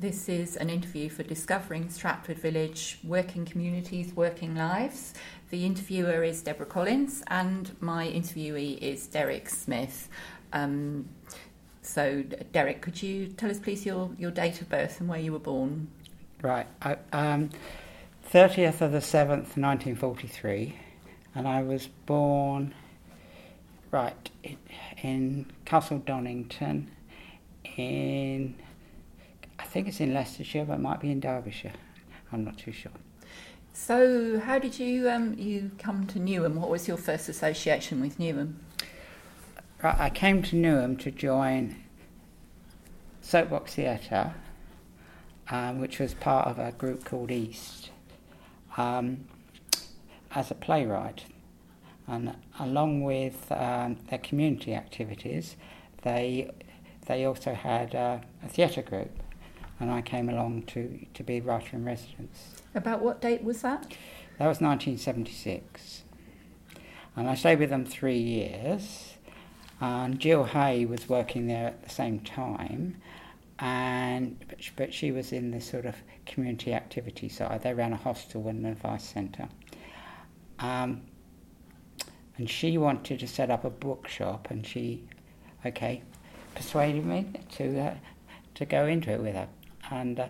This is an interview for Discovering Stratford Village Working Communities, Working Lives. The interviewer is Deborah Collins and my interviewee is Derek Smith. So, Derek, could you tell us please your date of birth and where you were born? Right. 30th of the 7th, 1943, and I was born, in Castle Donington, I think it's in Leicestershire, but it might be in Derbyshire. I'm not too sure. So, how did you come to Newham? What was your first association with Newham? Right, I came to Newham to join Soapbox Theatre, which was part of a group called East, as a playwright. And along with their community activities, they also had a theatre group, and I came along to be writer in residence. About what date was that? That was 1976. And I stayed with them 3 years, and Jill Hay was working there at the same time, but she was in the sort of community activity side. They ran a hostel and an advice centre. And she wanted to set up a bookshop, and she, persuaded me to go into it with her. And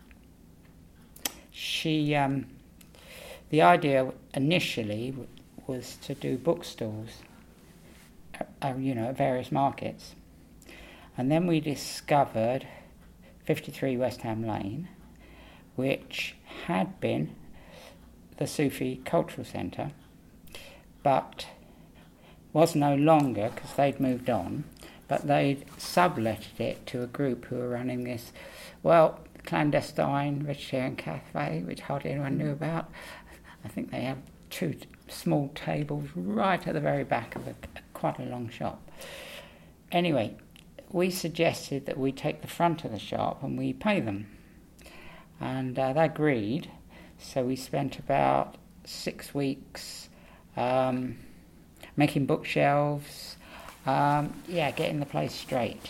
the idea initially was to do bookstores, at various markets. And then we discovered 53 West Ham Lane, which had been the Sufi Cultural Centre, but was no longer, because they'd moved on, but they'd subletted it to a group who were running this, clandestine vegetarian cafe, which hardly anyone knew about. I think they have 2 small tables right at the very back of quite a long shop. Anyway, we suggested that we take the front of the shop and we pay them. And they agreed, so we spent about 6 weeks making bookshelves, getting the place straight.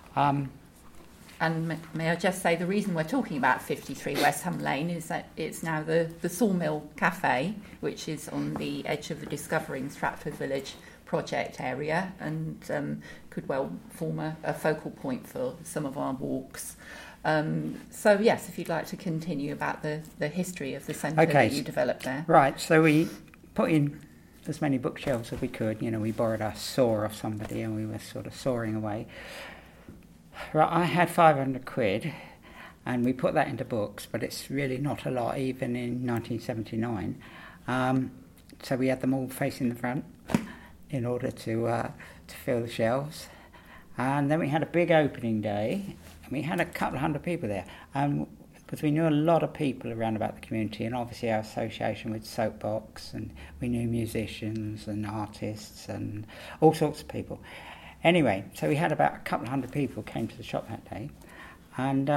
And may I just say, the reason we're talking about 53 West Ham Lane is that it's now the Sawmill Cafe, which is on the edge of the Discovering Stratford Village project area, and could well form a focal point for some of our walks. So yes, if you'd like to continue about the history of the centre that you developed there. Right, so we put in as many bookshelves as we could. We borrowed a saw off somebody and we were sort of sawing away. Right, I had 500 quid and we put that into books, but it's really not a lot even in 1979. So we had them all facing the front in order to fill the shelves. And then we had a big opening day, and we had a couple of hundred people there. Because we knew a lot of people around about the community, and obviously our association with Soapbox, and we knew musicians and artists and all sorts of people. Anyway, so we had about a couple of hundred people came to the shop that day. And,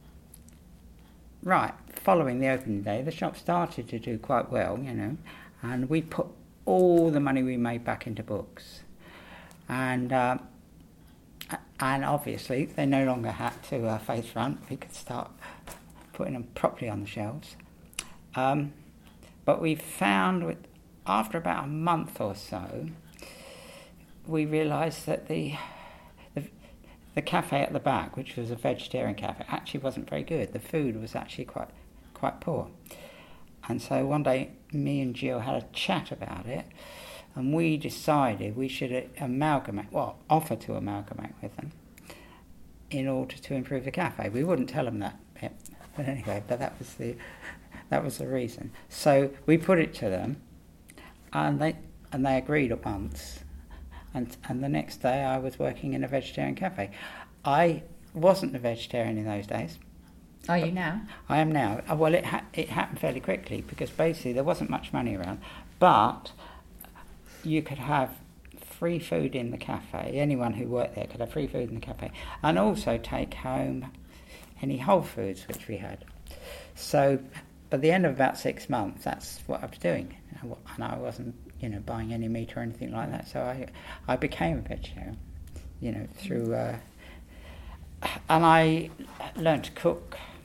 following the opening day, the shop started to do quite well, and we put all the money we made back into books. And obviously they no longer had to face front. We could start putting them properly on the shelves. But we found, after about a month or so, we realised that the cafe at the back, which was a vegetarian cafe, actually wasn't very good. The food was actually quite poor. And so one day, me and Jill had a chat about it, and we decided we should offer to amalgamate with them in order to improve the cafe. We wouldn't tell them that bit, but anyway, that was the reason. So we put it to them, and they agreed at once. And the next day, I was working in a vegetarian cafe. I wasn't a vegetarian in those days. Are you now? I am now. Well, it happened fairly quickly because basically there wasn't much money around, but you could have free food in the cafe. Anyone who worked there could have free food in the cafe, and also take home any whole foods which we had. So, by the end of about 6 months, that's what I was doing, and I wasn't, buying any meat or anything like that. So I became a vegetarian, through, and I learned to cook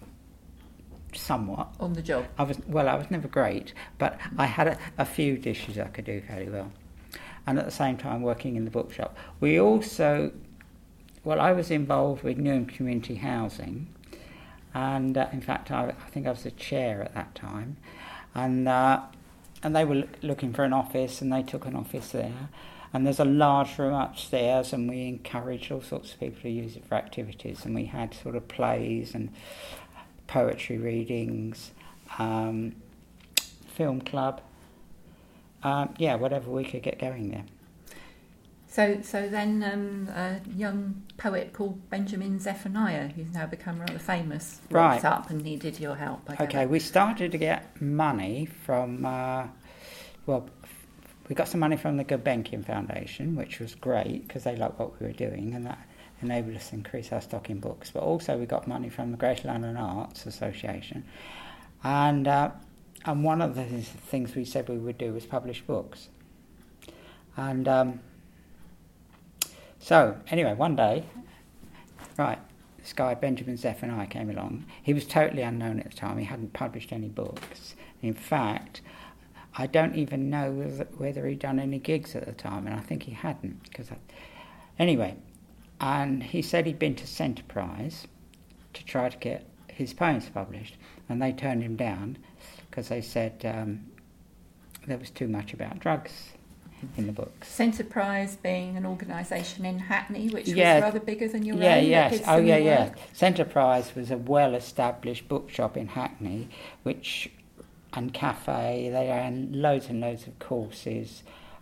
somewhat. On the job. I was never great, but I had a few dishes I could do fairly well. And at the same time working in the bookshop. We also, I was involved with Newham Community Housing, and in fact I think I was the chair at that time, and they were looking for an office, and they took an office there. And there's a large room upstairs, and we encouraged all sorts of people to use it for activities, and we had sort of plays and poetry readings, film club, whatever we could get going there. So then a young poet called Benjamin Zephaniah, who's now become rather famous, rocked up and needed your help. Okay, we started to get money from, we got some money from the Gulbenkian Foundation, which was great because they liked what we were doing, and that enabled us to increase our stock in books. But also we got money from the Greater London Arts Association, and one of the things we said we would do was publish books. And so anyway, one day, this guy Benjamin Zephaniah came along. He was totally unknown at the time. He hadn't published any books. In fact, I don't even know whether he'd done any gigs at the time, and I think he hadn't. Anyway, and he said he'd been to Centerprise to try to get his poems published, and they turned him down because they said there was too much about drugs in the books. Centerprise being an organisation in Hackney, which was rather bigger than your own. Yes. Centerprise was a well-established bookshop in Hackney, and cafe. They ran loads and loads of courses,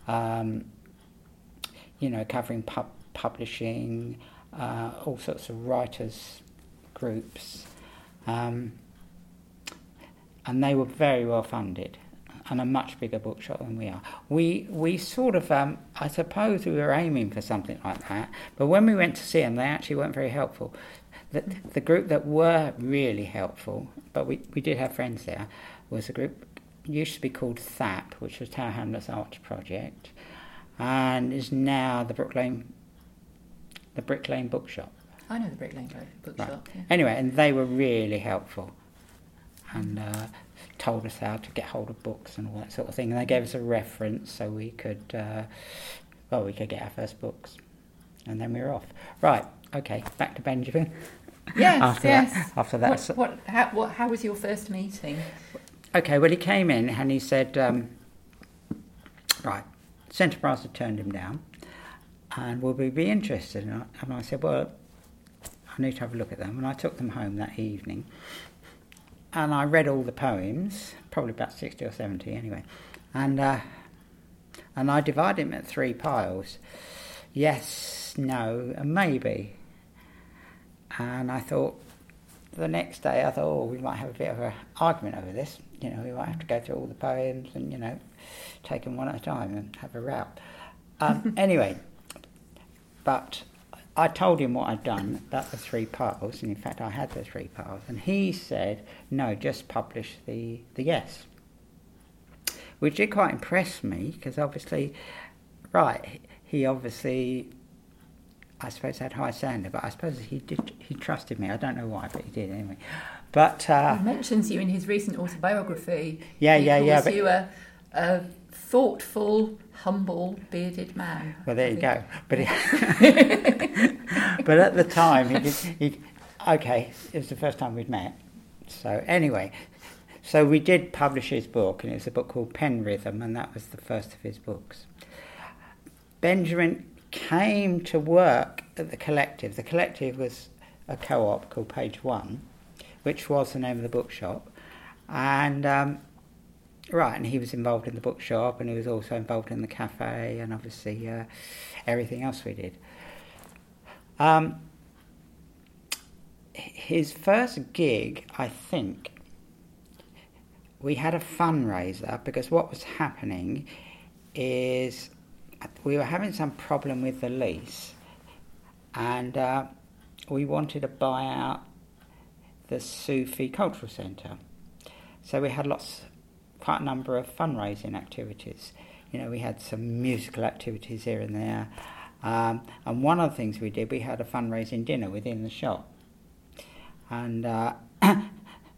covering publishing, all sorts of writers groups, and they were very well funded and a much bigger bookshop than we are. We sort of, I suppose we were aiming for something like that, but when we went to see them, they actually weren't very helpful. The group that were really helpful, but we did have friends there, was a group used to be called THAP, which was Tower Hamlets Arts Project, and is now the Brick Lane Bookshop. I know the Brick Lane Bookshop. Right. Yeah. Anyway, and they were really helpful, and told us how to get hold of books and all that sort of thing. And they gave us a reference so we could get our first books, and then we were off. Right. Okay. Back to Benjamin. Yes. After that. How was your first meeting? Okay, well, he came in and he said, Centerprise had turned him down, and will we be interested? And I said, well, I need to have a look at them. And I took them home that evening, and I read all the poems, probably about 60 or 70 anyway, and I divided them at 3 piles, yes, no, and maybe. And I thought, the next day, we might have a bit of an argument over this. We might have to go through all the poems and, take them one at a time and have a row. Anyway, but I told him what I'd done about the 3 piles, and in fact I had the 3 piles, and he said, no, just publish the yes. Which did quite impress me, because obviously, he obviously, I suppose, had high standard, but I suppose he trusted me. I don't know why, but he did anyway. But he mentions you in his recent autobiography. He calls you a thoughtful, humble, bearded man. Well, there you go. But but at the time, it was the first time we'd met. So anyway, so we did publish his book, and it was a book called Pen Rhythm, and that was the first of his books. Benjamin came to work at the Collective. The Collective was a co-op called Page One, which was the name of the bookshop, and and he was involved in the bookshop, and he was also involved in the cafe, and obviously everything else we did. His first gig, I think, we had a fundraiser, because what was happening is we were having some problem with the lease, and we wanted to buy out the Sufi Cultural Centre. So we had quite a number of fundraising activities. We had some musical activities here and there. And one of the things we did, we had a fundraising dinner within the shop. And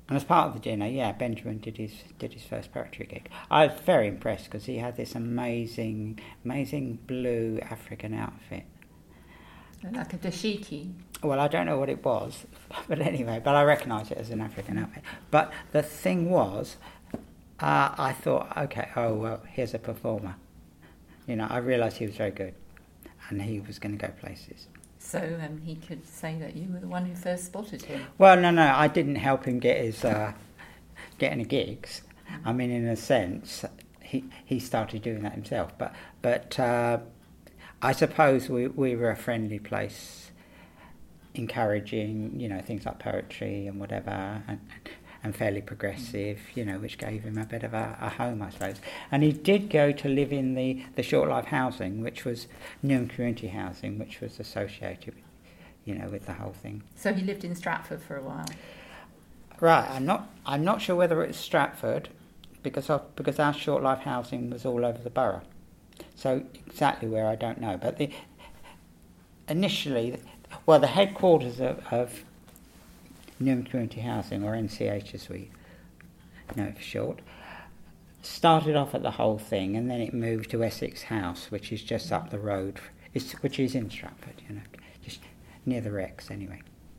And as part of the dinner, Benjamin did his first poetry gig. I was very impressed because he had this amazing blue African outfit. Like a dashiki. Well, I don't know what it was, but anyway, I recognised it as an African outfit. But the thing was, I thought, okay, here's a performer. I realised he was very good, and he was going to go places. So he could say that you were the one who first spotted him. Well, no, I didn't help him get any gigs. I mean, in a sense, he started doing that himself. But I suppose we were a friendly place, encouraging, things like poetry and whatever, and fairly progressive, which gave him a bit of a home, I suppose. And he did go to live in the short life housing, which was Newham Community Housing, which was associated, with the whole thing. So he lived in Stratford for a while. Right, I'm not sure whether it's Stratford, because our short life housing was all over the borough. So exactly where, I don't know. But initially, the headquarters of Newham Community Housing, or NCH as we know it for short, started off at the whole thing, and then it moved to Essex House, which is just up the road, which is in Stratford, just near the Rex anyway.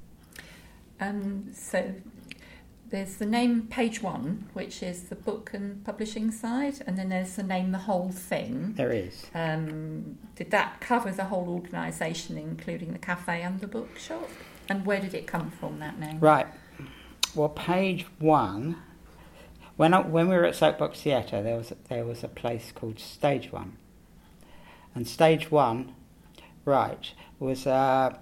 So there's the name Page One, which is the book and publishing side, and then there's the name The Whole Thing. There is. Did that cover the whole organisation, including the cafe and the bookshop? And where did it come from, that name? Right. Well, Page One, when we were at Soapbox Theatre, there was a place called Stage One. And Stage One, was a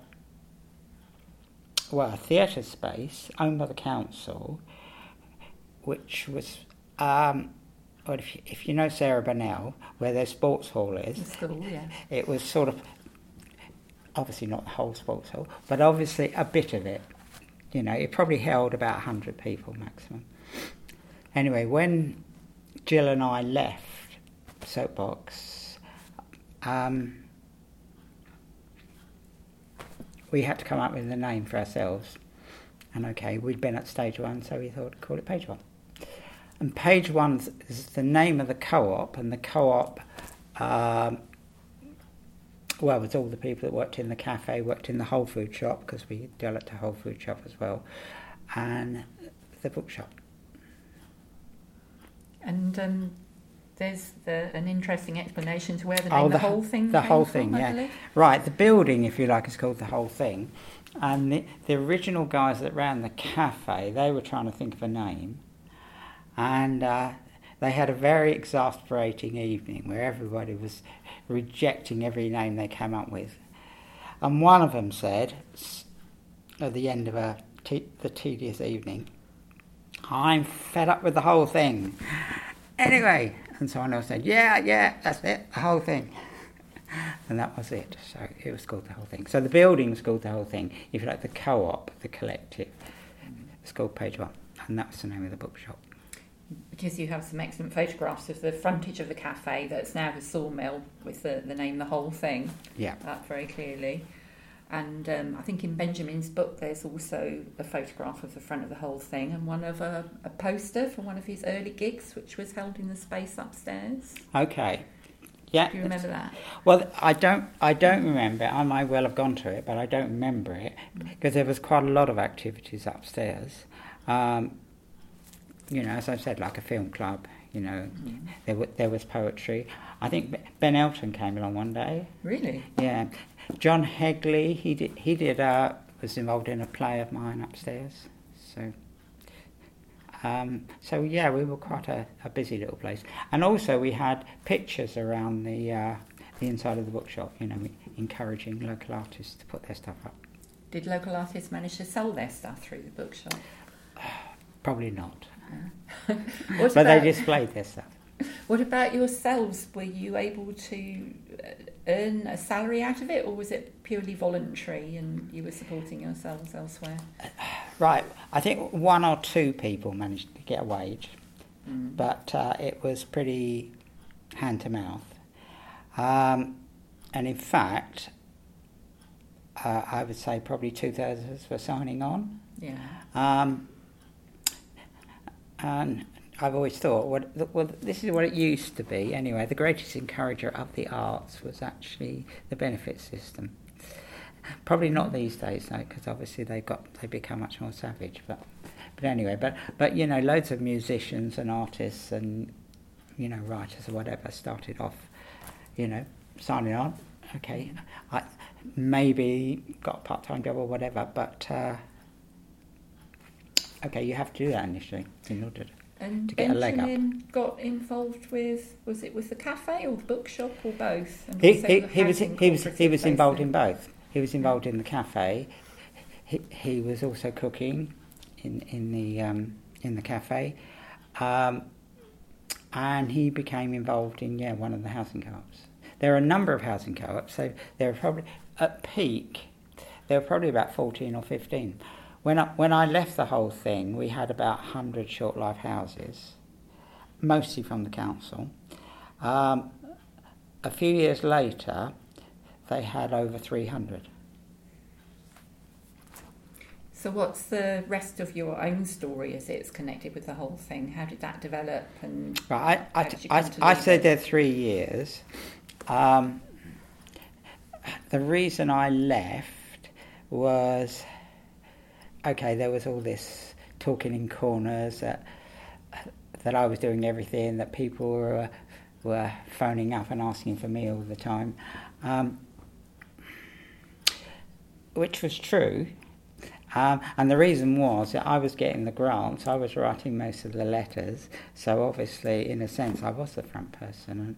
theatre space owned by the council, which was, if you know Sarah Burnell, where their sports hall is. The school, yeah. It was sort of, obviously not the whole sports hall, but obviously a bit of it. It probably held about 100 people maximum. Anyway, when Jill and I left Soapbox, we had to come up with a name for ourselves. And we'd been at Stage One, so we thought, call it Page One. And Page One is the name of the co-op, and the co-op, was all the people that worked in the cafe, worked in the whole food shop, because we developed a whole food shop as well, and the bookshop. And there's an interesting explanation to where the name The Whole Thing The came Whole from, Thing, I yeah. believe. Right, the building, if you like, is called The Whole Thing. And the original guys that ran the cafe, they were trying to think of a name. And they had a very exasperating evening where everybody was rejecting every name they came up with. And one of them said, at the end of the tedious evening, "I'm fed up with the whole thing." Anyway, and someone else said, yeah, that's it, The Whole Thing. And that was it. So it was called The Whole Thing. So the building was called The Whole Thing. If you like, the co-op, the collective, it's called Page One. And that's the name of the bookshop. Because you have some excellent photographs of the frontage of the cafe that's now the sawmill with the name The Whole Thing. Yeah. Up very clearly. And I think in Benjamin's book there's also a photograph of the front of The Whole Thing and one of a poster for one of his early gigs, which was held in the space upstairs. Okay. Yeah. Do you remember that? Well, I don't remember. I might well have gone to it, but I don't remember it because there was quite a lot of activities upstairs. As I said, like a film club. There was poetry. I think Ben Elton came along one day. Really? Yeah. John Hegley, he was involved in a play of mine upstairs. So we were quite a busy little place. And also we had pictures around the inside of the bookshop, encouraging local artists to put their stuff up. Did local artists manage to sell their stuff through the bookshop? Probably not. But they displayed their stuff. What about yourselves? Were you able to earn a salary out of it, or was it purely voluntary and you were supporting yourselves elsewhere? Right. I think one or two people managed to get a wage, but it was pretty hand to mouth. And in fact, I would say probably 2/3 of us were signing on. Yeah. And I've always thought, well, this is what it used to be. Anyway, the greatest encourager of the arts was actually the benefit system. Probably not these days, though, because obviously they become much more savage. But anyway, but you know, loads of musicians and artists and, you know, writers or whatever started off, you know, signing on. Okay, I maybe got a part-time job or whatever, but okay, you have to do that initially in order to get a leg up. And Benjamin got involved with, was it with the cafe or the bookshop or both? And He was involved in both. He was involved in the cafe. He was also cooking in the cafe, and he became involved in one of the housing co-ops. There are a number of housing co-ops. So there were probably at peak there were probably about 14 or 15. When I left the whole thing, we had about 100 short-life houses, mostly from the council. A few years later, they had over 300. So what's the rest of your own story as it's connected with the whole thing? How did that develop? And right, I stayed there 3 years. The reason I left was, okay, there was all this talking in corners that I was doing everything, that people were phoning up and asking for me all the time, which was true. And the reason was that I was getting the grants, I was writing most of the letters, so obviously, in a sense, I was the front person.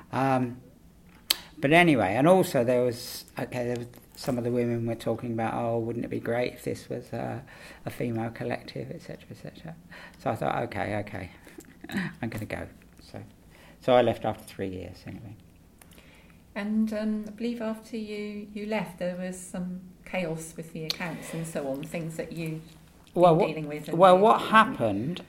But anyway, and also there was some of the women were talking about, oh, wouldn't it be great if this was a female collective, etc., etc. So I thought, okay, I'm going to go. So I left after 3 years anyway. And I believe after you left, there was some chaos with the accounts and so on, things that you were dealing with. Well, what happened?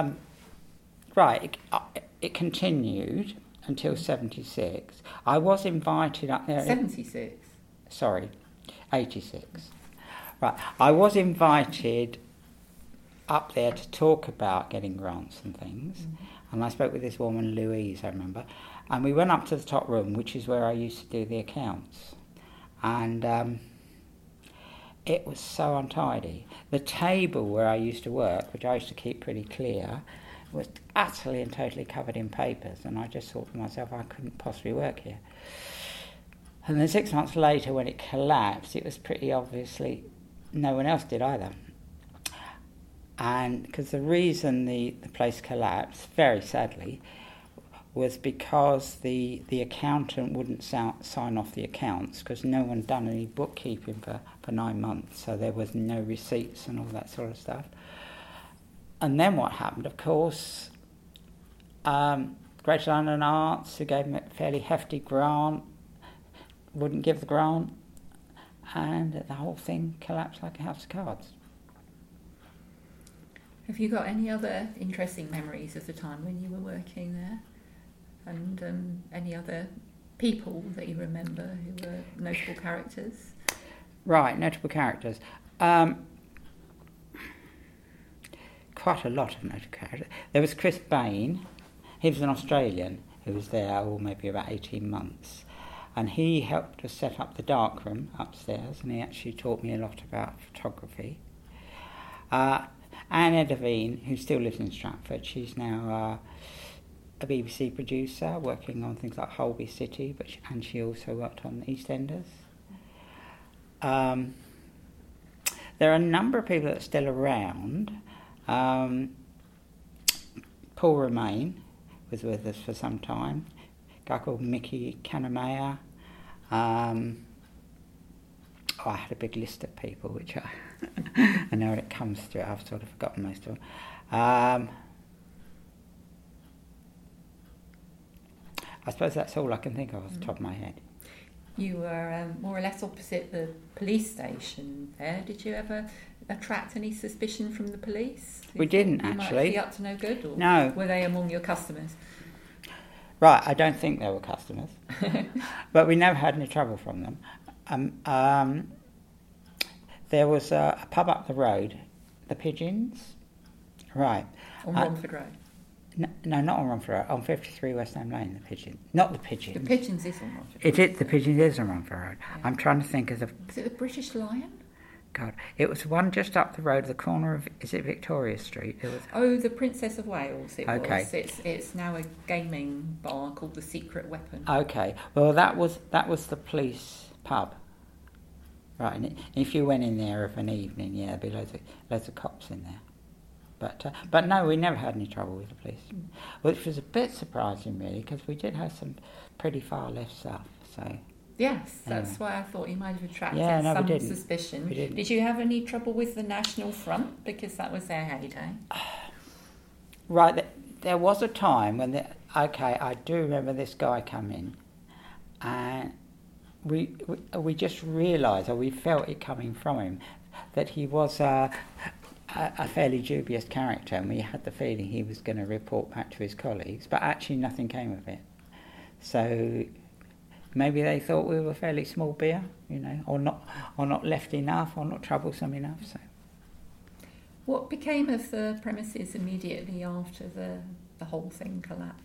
It continued until 76. I was invited up there. 76. Sorry, 86. Right, I was invited up there to talk about getting grants and things, and I spoke with this woman, Louise, I remember, and we went up to the top room, which is where I used to do the accounts, and it was so untidy. The table where I used to work, which I used to keep pretty clear, was utterly and totally covered in papers, and I just thought to myself, I couldn't possibly work here. And then 6 months later, when it collapsed, it was pretty obviously no one else did either. And because the reason the place collapsed, very sadly, was because the accountant wouldn't sign off the accounts, because no one done any bookkeeping for 9 months, so there was no receipts and all that sort of stuff. And then what happened, of course, Greater London Arts, who gave me a fairly hefty grant, wouldn't give the grant, and the whole thing collapsed like a house of cards. Have you got any other interesting memories of the time when you were working there? And any other people that you remember who were notable characters? Right, notable characters. Quite a lot of notable characters. There was Chris Bain. He was an Australian who was there maybe about 18 months. And he helped us set up the darkroom upstairs, and he actually taught me a lot about photography. Anne Devine, who still lives in Stratford, she's now a BBC producer working on things like Holby City, and she also worked on the EastEnders. There are a number of people that are still around. Paul Romain was with us for some time. A guy called Mickey Kanamaya. I had a big list of people, which I know when it comes to it, I've sort of forgotten most of them. I suppose that's all I can think of off the top of my head. You were more or less opposite the police station there. Did you ever attract any suspicion from the police? We didn't, actually. Might be up to no good? Or no. Were they among your customers? Right, I don't think they were customers. But we never had any trouble from them. There was a pub up the road, the Pigeons, Right. On Romford Road. No, not on Romford Road. On 53 West Ham Lane, the Pigeon. Not the Pigeons. The Pigeons is on Romford Road. The Pigeons is on Romford Road. Yeah. I'm trying to think of the... Is it the British Lion? God, it was one just up the road, the corner of... Is it Victoria Street? It was... Oh, the Princess of Wales it Okay. was. It's now a gaming bar called the Secret Weapon. Okay. Well, that was the police pub. Right, and if you went in there of an evening, yeah, there'd be loads of cops in there. But no, we never had any trouble with the police, which was a bit surprising, really, because we did have some pretty far left stuff. So Yes, that's anyway. why I thought you might have attracted we some didn't. suspicion. We didn't. Did you have any trouble with the National Front, because that was their heyday? Right, there was a time when I do remember this guy come in, and we just realised, or we felt it coming from him, that he was a fairly dubious character, and we had the feeling he was going to report back to his colleagues, but actually nothing came of it. So maybe they thought we were fairly small beer, or not left enough, or not troublesome enough. So What became of the premises immediately after the whole thing collapsed?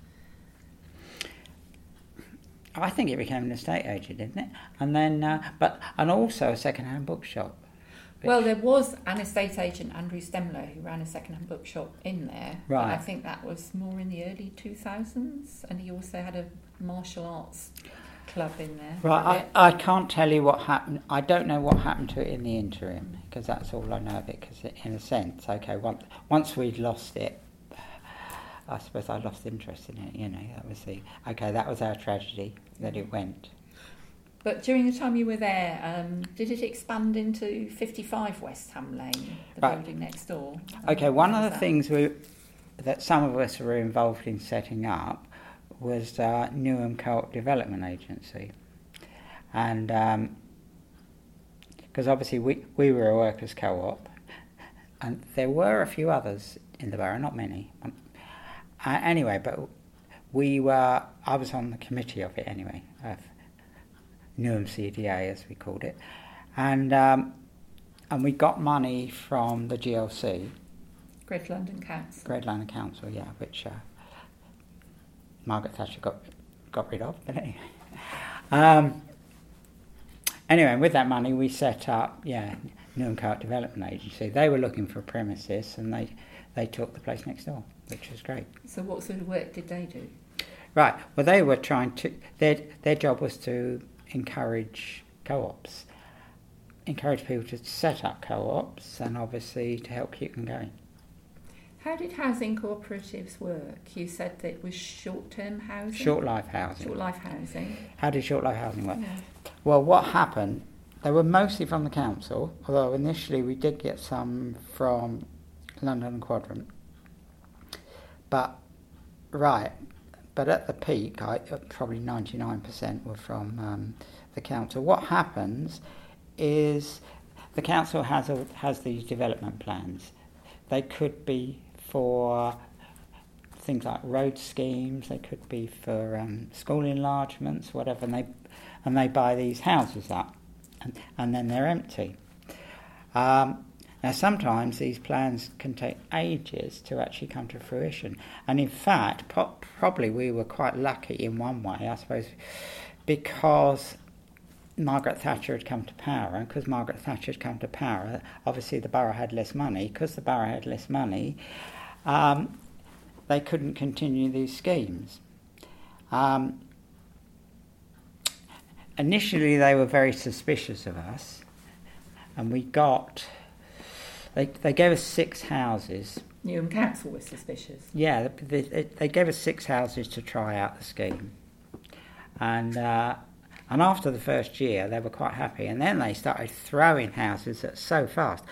I think it became an estate agent, didn't it? And then, and also a second-hand bookshop. Well, there was an estate agent, Andrew Stemler, who ran a second-hand bookshop in there. Right. But I think that was more in the early 2000s, and he also had a martial arts club in there. Right, I can't tell you what happened. I don't know what happened to it in the interim, because that's all I know of it. Because in a sense, okay, once we'd lost it, I suppose I lost interest in it. That was our tragedy that it went. But during the time you were there, did it expand into 55 West Ham Lane, the Right. building next door? Okay, one of the things that some of us were involved in setting up was Newham Co-op Development Agency. And because obviously we were a workers' co-op, and there were a few others in the borough, not many. Anyway, but I was on the committee of it anyway, of Newham CDA as we called it, and we got money from the GLC, Greater London Council. Greater London Council, yeah, which Margaret Thatcher got rid of. But anyway, with that money we set up, Newham Co-op Development Agency. They were looking for a premises, and they took the place next door, which was great. So what sort of work did they do? Right. Well, they were trying to. Their job was to encourage co-ops, encourage people to set up co-ops, and obviously to help keep them going. How did housing cooperatives work? You said that it was short-term housing? Short life housing. Short life housing. How did short life housing work? Yeah. Well, what happened, they were mostly from the council, although initially we did get some from London Quadrant. But at the peak, probably 99% were from the council. What happens is the council has these development plans. They could be for things like road schemes, they could be for school enlargements, whatever, and they buy these houses up, and then they're empty. Now, sometimes these plans can take ages to actually come to fruition. And in fact, probably we were quite lucky in one way, I suppose, because Margaret Thatcher had come to power. And because Margaret Thatcher had come to power, obviously the borough had less money. Because the borough had less money, they couldn't continue these schemes. Initially, they were very suspicious of us, and we got... They gave us 6 houses. Newham Council was suspicious. Yeah, they gave us 6 houses to try out the scheme. And after the first year, they were quite happy. And then they started throwing houses so fast.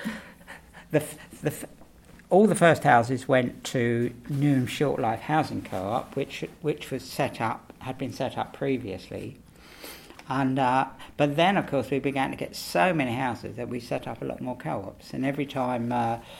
All the first houses went to Newham Short Life Housing Co-op, which had been set up previously. And but then, of course, we began to get so many houses that we set up a lot more co-ops. And every time,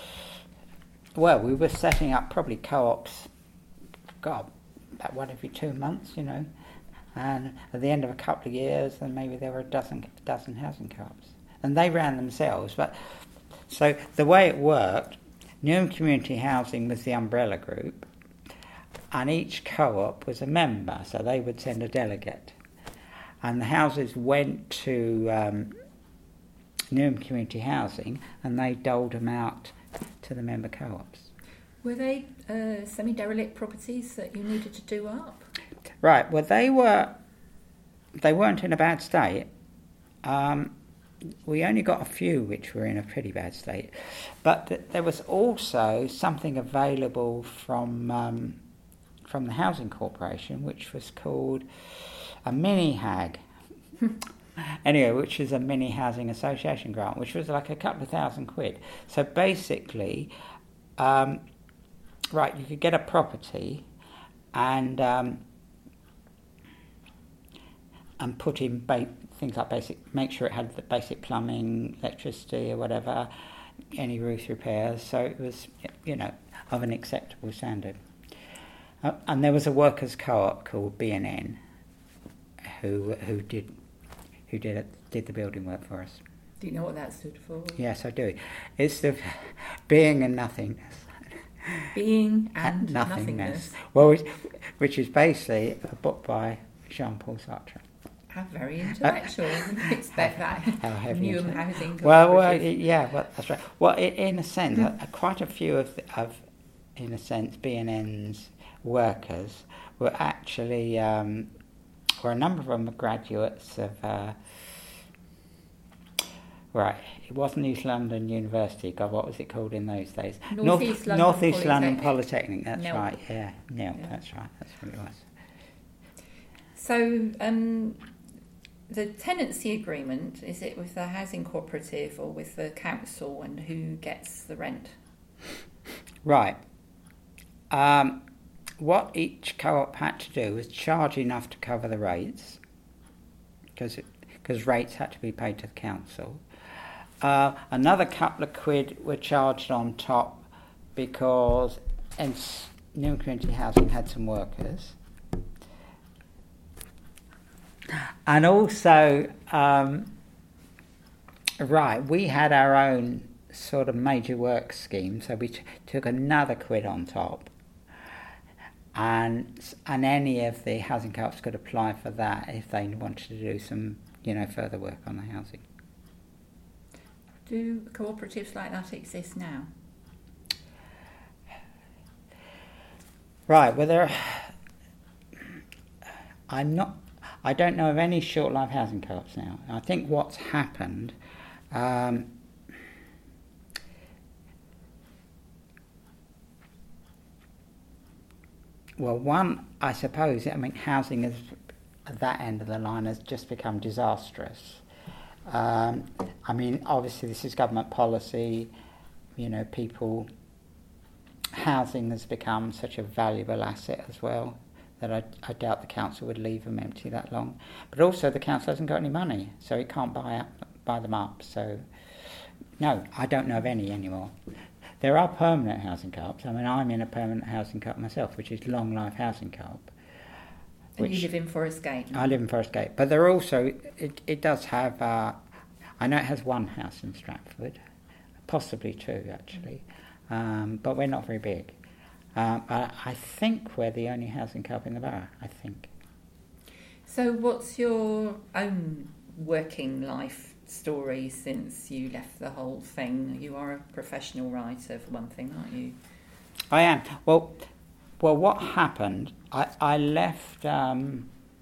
we were setting up probably co-ops, about one every 2 months, And at the end of a couple of years, then maybe there were a dozen housing co-ops. And they ran themselves. But so the way it worked, Newham Community Housing was the umbrella group, and each co-op was a member, so they would send a delegate. And the houses went to Newham Community Housing, and they doled them out to the member co-ops. Were they semi-derelict properties that you needed to do up? Right, well they weren't in a bad state. We only got a few which were in a pretty bad state, but there was also something available from the Housing Corporation, which was called a mini-HAG. Anyway, which is a mini housing association grant, which was like a couple of £1,000. So basically, you could get a property and put in things like make sure it had the basic plumbing, electricity or whatever, any roof repairs, so it was, of an acceptable standard. And there was a workers' co-op called B&N who did the building work for us. Do you know what that stood for? Yes, I do. It's the being and nothingness. Being and nothingness. Well, which is basically a book by Jean-Paul Sartre. How very intellectual. I didn't expect that. How heavy. Newham Housing. That's right. Well, in a sense, quite a few of in a sense, B&N's workers were actually, or a number of them were graduates of, it wasn't East London University, God, what was it called in those days? North East London Polytechnic, that's NELP. right, yeah, that's right, that's what it was. So, the tenancy agreement, is it with the housing cooperative or with the council, and who gets the rent? Right. What each co-op had to do was charge enough to cover the rates, because rates had to be paid to the council. Another couple of quid were charged on top because Newham Community Housing had some workers. And also, we had our own sort of major work scheme, so we took another quid on top. And any of the housing co-ops could apply for that if they wanted to do some, further work on the housing. Do cooperatives like that exist now? Right, well I don't know of any short life housing co-ops now. I think what's happened, one, I suppose, housing is at that end of the line has just become disastrous. Obviously this is government policy, housing has become such a valuable asset as well that I doubt the council would leave them empty that long. But also the council hasn't got any money, so it can't buy them up. So, no, I don't know of any anymore. There are permanent housing co-ops. I'm in a permanent housing co-op myself, which is Long Life Housing Co-op. And you live in Forest Gate? I live in Forest Gate. But there are also, it does have, I know it has one house in Stratford, possibly two actually, but we're not very big. I think we're the only housing co-op in the borough, I think. So what's your own working life story since you left the whole thing? You are a professional writer, for one thing, aren't you? I am. Well, what happened, I left, I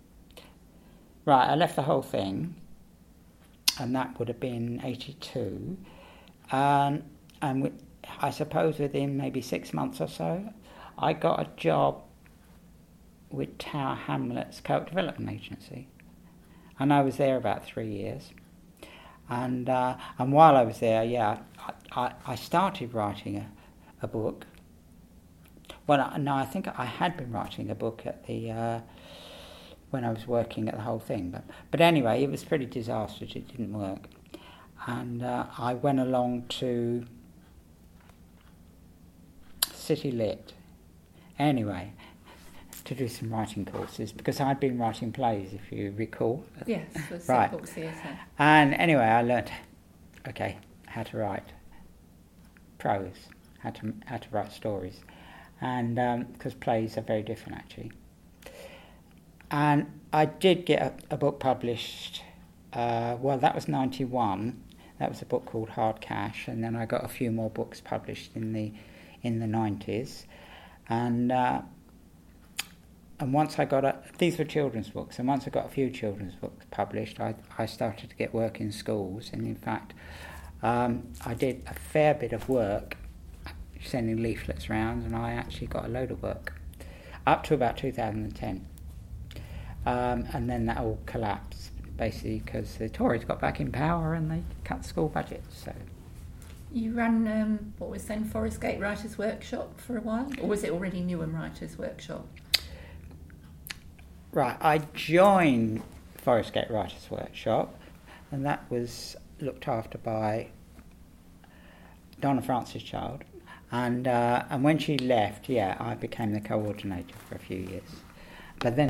left the whole thing, and that would have been 82, and I suppose within maybe 6 months or so, I got a job with Tower Hamlets Co-op Development Agency, and I was there about 3 years. And while I was there, I started writing a book. Well, no, I think I had been writing a book at the when I was working at the whole thing. But anyway, it was pretty disastrous. It didn't work, and I went along to City Lit. Anyway, to do some writing courses, because I'd been writing plays, if you recall. Yes, for right. Theatre. And anyway, I learnt, how to write prose, had to write stories, and because plays are very different actually. And I did get a book published. Well, that was 91. That was a book called Hard Cash, and then I got a few more books published in the 90s, and once I got these were children's books, and once I got a few children's books published, I started to get work in schools, and in fact, I did a fair bit of work sending leaflets around, and I actually got a load of work up to about 2010, and then that all collapsed basically because the Tories got back in power and they cut school budgets. So you ran what was then Forest Gate Writers' Workshop for a while, or was it already Newham Writers' Workshop? Right, I joined Forest Gate Writers' Workshop, and that was looked after by Donna Francis Child, and when she left, I became the coordinator for a few years. But then